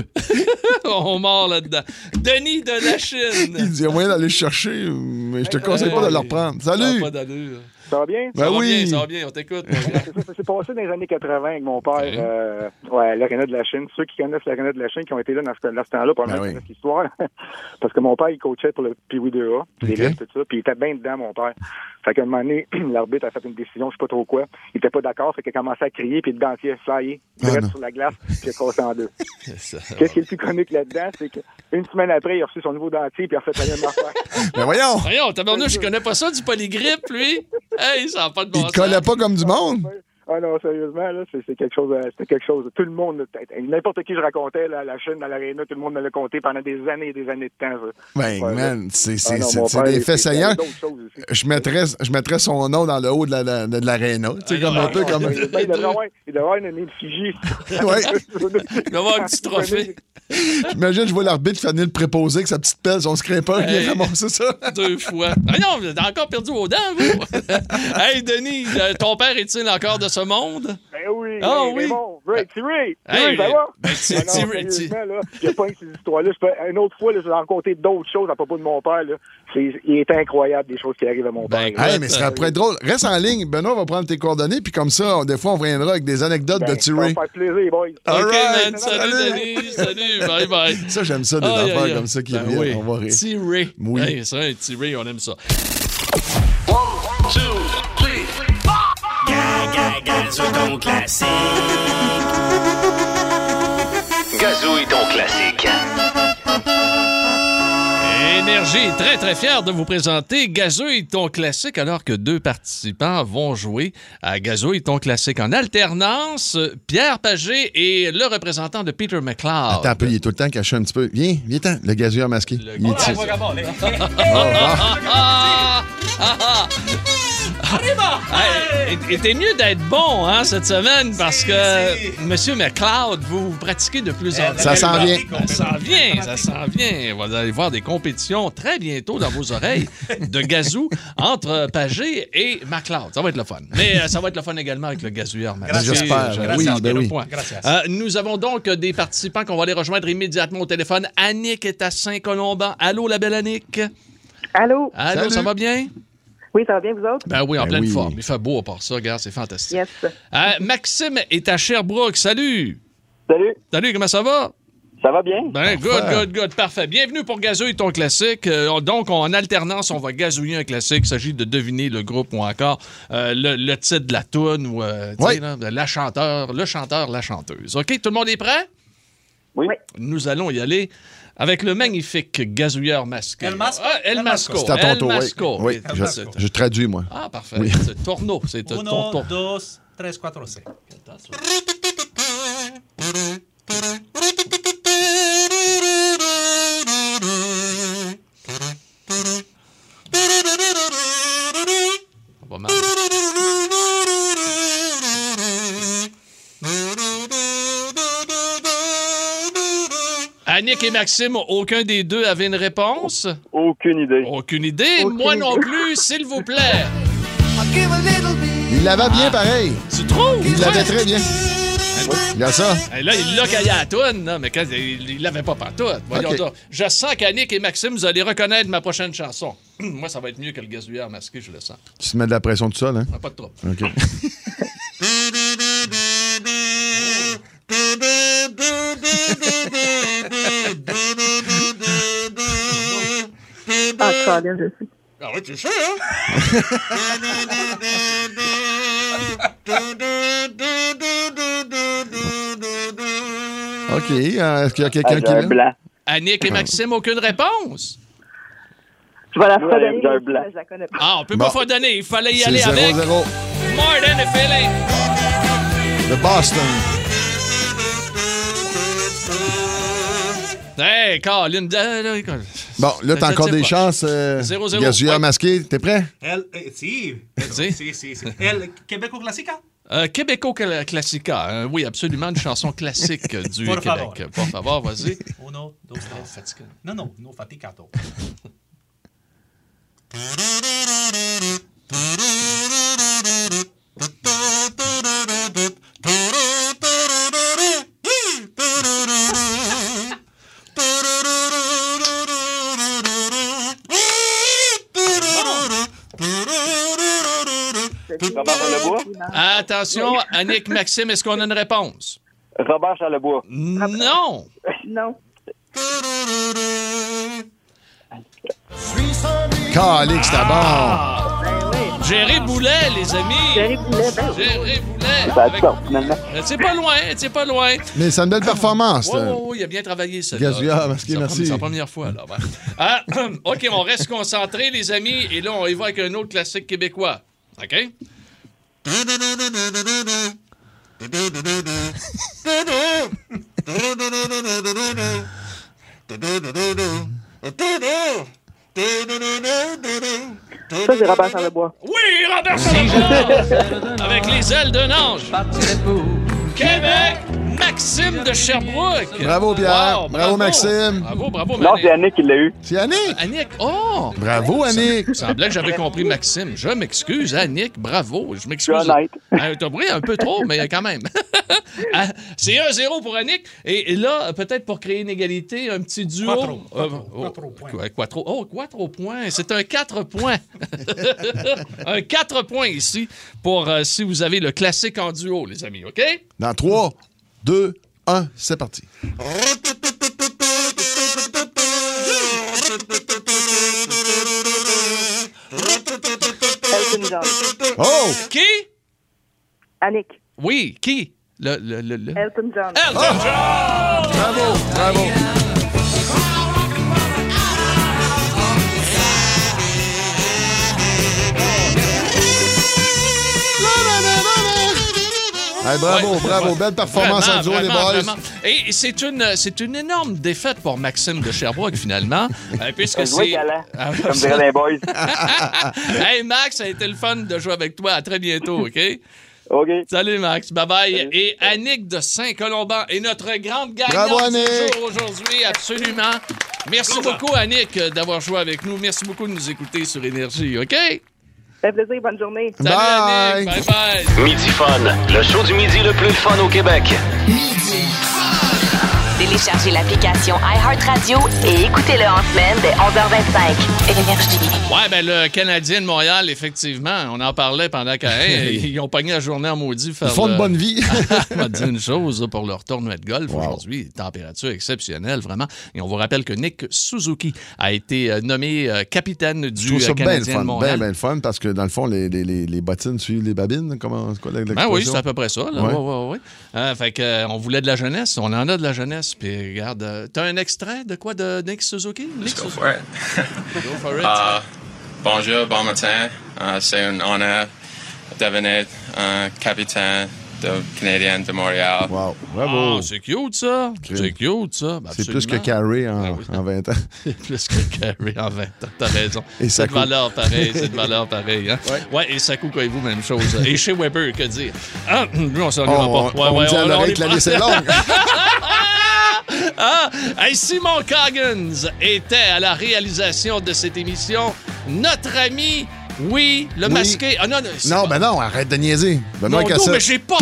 On mord là-dedans. Denis de la Chine. Il dit, il y a moyen d'aller le chercher, mais je te conseille pas de le reprendre. Ça a Salut! pas d'allure. Ça va bien? Ben Ça va oui. bien, ça va bien, on t'écoute. mon grand. C'est ça, ça s'est passé dans les années quatre-vingt avec mon père. Ouais. Euh, ouais, à l'Arena de la Chine. Ceux qui connaissent l'Arena de la Chine, qui ont été là dans ce, dans ce temps-là, pour Ben oui. connaître l'histoire. Parce que mon père, il coachait pour le Pee-Wee deux A, puis Ok. les lèvres, tout ça, puis il était bien dedans, mon père. Fait qu'à un moment donné, l'arbitre a fait une décision, je sais pas trop quoi. Il était pas d'accord, fait qu'il a commencé à crier, puis le dentier a flyé, Ah, direct non. sur la glace, puis il a cassé en deux. Ça- Qu'est-ce qui est le plus comique là-dedans, c'est qu'une semaine après, il a reçu son nouveau dentier, puis il a refait la même affaire. Mais voyons! Voyons, tabarnouche, je connais pas ça du polygrippe, lui. Hey, ça n'a pas de bon Il sens. te collait pas comme du monde? Ah non, sérieusement, là, c'est c'est quelque chose, euh, c'était quelque chose. Tout le monde, là, n'importe qui je racontais, là, à la Chine, dans l'aréna, tout le monde me l'a compté pendant des années et des années de temps, ça. Ben, Ouais, man, c'est Ah c'est- non, c'est- mon c'est père, des il- faits il y avait saillants. d'autres choses aussi. Je mettrais, je mettrais son nom dans le haut de la- de, de l'aréna. Tu sais, comme un peu Ah, comme. non, ben, il devrait avoir, il devrait avoir une effigie. Ouais. Il va avoir un petit trophée. Imagine, je vois l'arbitre faire venir le préposé avec sa petite pelle, son scraper, il Hey. a ramassé ça. Deux fois. Ah non, vous êtes encore perdu aux dents, vous. Hey, Denis, euh, ton père est-il encore de ce monde? Ben oui, Ah hey, oui. Raymond, Ray, petit Ray, petit Hey, Ray, ça va? ben, petit- Ah petit non, Ray, sérieusement, là, il y a pas que ces histoires-là. Je peux- Une autre fois, là, je vais raconter d'autres choses à propos de mon père, là. C'est- Il est incroyable, des choses qui arrivent à mon Ben, père. là. Hey, mais ça pourrait être drôle. Reste en ligne. Benoît va prendre tes coordonnées, puis comme ça, on- des fois, on reviendra avec des anecdotes Ben, de ça va Thierry. me faire plaisir, boys. All OK, right. man. Salut, Salut. Denis. Salut. Bye, bye. Ça, j'aime ça, des Aïe, affaires aïe, aïe. comme ça qui Ben viennent. oui. On va rire. T-Ray. Oui. Hey, c'est vrai, T-Ray, on aime ça. Gazouille ton classique. Gazouille ton classique. Énergie Énergie est très, très fier de vous présenter Gazouille ton classique, alors que deux participants vont jouer à Gazouille ton classique en alternance. Pierre Pagé et le représentant de Peter McLeod. Attends un peu, il est tout le temps caché un petit peu. Viens, viens-t'en, le gazouilleur masqué. Le... Il est ici. Hey, et t'es mieux d'être bon hein, cette semaine parce que Monsieur McLeod, vous, vous pratiquez de plus en plus. Ça s'en vient. Ça s'en vient, ça s'en vient. Vous allez voir des compétitions très bientôt dans vos oreilles de gazou entre Pagé et McLeod. Ça va être le fun. Mais euh, ça va être le fun également avec le gazouilleur. J'espère. Oui, ben oui. Euh, nous avons donc des participants qu'on va aller rejoindre immédiatement au téléphone. Annick est à Saint-Colomban. Allô, la belle Annick? Allô? Allô, Salut. Ça va bien? Oui, ça va bien, vous autres? Ben oui, en ben pleine oui. forme. Il fait beau à part ça, regarde, c'est fantastique. Yes. Euh, Maxime est à Sherbrooke. Salut! Salut! Salut, comment ça va? Ça va bien? Ben, good, good, good. Parfait. Bienvenue pour Gazouille ton classique. Euh, donc, en alternance, on va gazouiller un classique. Il s'agit de deviner le groupe ou encore euh, le, le titre de la toune ou euh, tu sais, Oui. là, la chanteur, le chanteur, la chanteuse. OK, tout le monde est prêt? Oui. Nous allons y aller avec le magnifique gazouilleur masqué. El Masco. Ah, El El Masco. Masco. C'est à ton El tour, oui. Masco. Oui, El je, Masco. je traduis, moi. Ah, parfait. Oui. C'est Tourneau, c'est ton Uno, tour. dos, tres, cuatro, cinq. Pas mal. Annick et Maxime, aucun des deux avait une réponse? Aucune idée. Aucune idée? Aucune Moi idée. non plus, s'il vous plaît. Il l'avait bien pareil. Tu trouves? Il l'avait très bien. Regarde ça. Hey, là, il l'a caillé à la toune, là, mais quand il il l'avait pas pantoute. Voyons OK. donc. Je sens qu'Annick et Maxime, vous allez reconnaître ma prochaine chanson. Moi, ça va être mieux que le gazouilleur masqué, je le sens. Tu te mets de la pression tout seul, hein? Ah, pas de trouble. OK. Ah, Colin, je sais. Ah oui, tu sais, hein? OK. euh, Est-ce qu'il y a quelqu'un Ah, qui j'ai un l'a? blanc. Annick et Maxime, aucune réponse? Je vais la Ouais, fredonner, j'ai un mais blanc. je la connais pas. Ah, on peut Bon. pas fredonner. Il fallait y C'est aller avec zéro zéro. Martin et Philly. De Boston. Hey, Colin. euh, là, écoute. Bon, là, t'as Je encore sais des pas. chances. Euh, Zéro, zéro. Gazouilleur Ouais. masqué, t'es prêt? El, eh, sí, Sí. sí, sí, sí. El Quebeco Classica. Euh, Quebeco Cla- Classica. Euh, oui, absolument, une chanson classique euh, du Por Québec. favor. Por favor, vas-y. Uno, dos, tres. Fatigant. No, no, no faticato. Robert Charlebois? Attention, Annick, Maxime, est-ce qu'on a une réponse? Robert Charlebois. Non! Non. Calix, c'était bon. Ben oui. Géry Boulet, les amis! Jerry Boulet, ben oui. Géry Boulet! Ça a Avec- du sens, finalement. Euh, C'est pas loin, c'est pas loin. Mais c'est une belle performance. Oui, là. oui, oui, il a bien travaillé, ça. Gazouilleur masqué, merci. C'est la première fois, là. Ouais. Ah, OK, on reste concentrés, les amis, et là, on y va avec un autre classique québécois. OK? Ça, c'est Robert Charlebois. Oui, Robert Charlebois! Avec les ailes d'un ange. Québec, Maxime de Sherbrooke. Bravo, Pierre. Wow, Bravo, Maxime. Bravo, bravo, Non, Mané. c'est Annick qui l'a eu. C'est Annick. Annick, oh! Bravo, Annick. Il semblait que j'avais compris Maxime. Je m'excuse, Annick, bravo. Je m'excuse. Je suis honnête. Euh, T'as pris un peu trop, mais quand même. Ah, c'est un zéro pour Annick. Et, et là, peut-être pour créer une égalité, un petit duo. Quattro. Euh, Quattro. oh, Quattro points. quoi, quattro. Oh, quattro points. C'est un quatre points. Un quatre points ici pour euh, si vous avez le classique en duo, les amis, OK? Dans trois, deux, un, c'est parti. Elton John. Oh! Qui? Annick. Oui, qui? Le, le, le, le... Elton John. Elton John! Bravo, bravo. Hey, bravo, Ouais. bravo. Ouais. Belle performance Vraiment, en duo, les vraiment, boys. vraiment. Et c'est une, c'est une énorme défaite pour Maxime de Sherbrooke, finalement. euh, puisque Jouer c'est... galant, Ah, comme diraient les boys. Hey, Max, ça a été le fun de jouer avec toi. À très bientôt, OK? OK. Salut, Max. Bye-bye. Et Annick de Saint-Colomban est notre grande Bravo, gagnante du Annick. jour aujourd'hui. Absolument. Merci beaucoup, Annick, d'avoir joué avec nous. Merci beaucoup de nous écouter sur Énergie, OK? Ça fait plaisir, bonne journée. Salut, Bye. Annick. Bye-bye. Midi Fun, le show du midi le plus fun au Québec. Téléchargez l'application iHeartRadio et écoutez-le en semaine dès onze heures vingt-cinq. Énergie. Ouais, ben le Canadien de Montréal, effectivement, on en parlait pendant qu'ils ont pogné la journée en maudit. Faire Ils font le... une bonne vie. On va te dire une chose là, pour leur tournoi de golf Wow. aujourd'hui. Température exceptionnelle, vraiment. Et on vous rappelle que Nick Suzuki a été euh, nommé euh, capitaine Je du trouve ça euh, bien le Canadien de fun. Montréal. Bien, bien le fun parce que dans le fond, les, les, les, les bottines suivent les babines. Comment, c'est quoi Ben l'expression? oui, c'est à peu près ça. Là. Ouais. Ouais, ouais, ouais. Euh, fait que, euh, on voulait de la jeunesse. On en a de la jeunesse. Puis regarde, euh, t'as un extrait de quoi de Nick Suzuki? Nick Go Suzuki? for it. Go for it. Uh, bonjour, bon matin. Uh, c'est un honneur de devenir un capitaine du Canadien de Montréal. Wow, bravo. Ah, c'est cute, ça. C'est cute, ça. Ben, C'est plus que absolument. Carey en, Ben oui. en vingt ans. C'est plus que Carey en vingt ans. T'as raison. Et c'est de Sakou. valeur pareil. C'est de valeur pareil. Hein? Ouais. Ouais, et Sakou, quoi, et vous, même chose. Et chez Weber, que dire? Ah, lui, on s'en On, ira on, pas. Ouais, on ouais, dit à on- on l'oreille est que la pas- liste est longue. Ah! Hey, Simon Coggins était à la réalisation de cette émission. Notre ami, oui, le Oui. masqué. Ah non, non, c'est Non, pas- ben non, arrête de niaiser. Benoît Mon dos, Cassette. mais j'ai pas.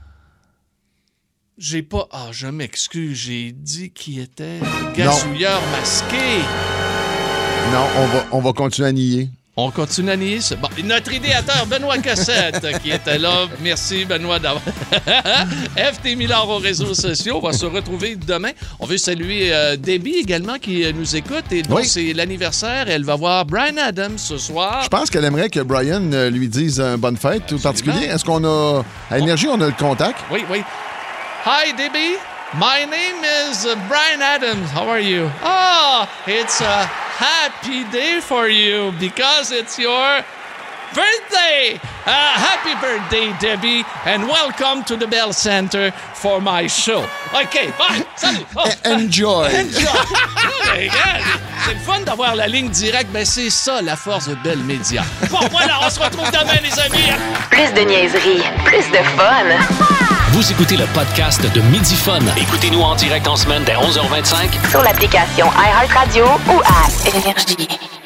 J'ai pas. Ah, je m'excuse. J'ai dit qui était gazouilleur masqué. Non, on va, on va continuer à nier. On continue à nier ça. Bon, notre idéateur, Benoît Cassette, qui était là. Merci, Benoît, d'avoir. F T Millard aux réseaux sociaux. On va se retrouver demain. On veut saluer euh, Debbie également qui euh, nous écoute et dont Oui. c'est l'anniversaire. Elle va voir Bryan Adams ce soir. Je pense qu'elle aimerait que Brian euh, lui dise une bonne fête tout particulier. Est-ce qu'on a. À Énergie, on a le contact? Oui, oui. Hi, Debbie. My name is uh, Bryan Adams. How are you? Oh, it's a happy day for you because it's your birthday. Uh, happy birthday, Debbie, and welcome to the Bell Center for my show. OK, bye. Salut. Oh. Enjoy. Enjoy. Oh, my God. C'est le fun d'avoir la ligne directe. Ben, c'est ça, la force de Bell Media. Bon, voilà, on se retrouve demain, les amis. Plus de niaiserie, plus de fun. Vous écoutez le podcast de Midi Fun. Écoutez-nous en direct en semaine dès onze heures vingt-cinq Sur l'application iHeartRadio ou à Énergie.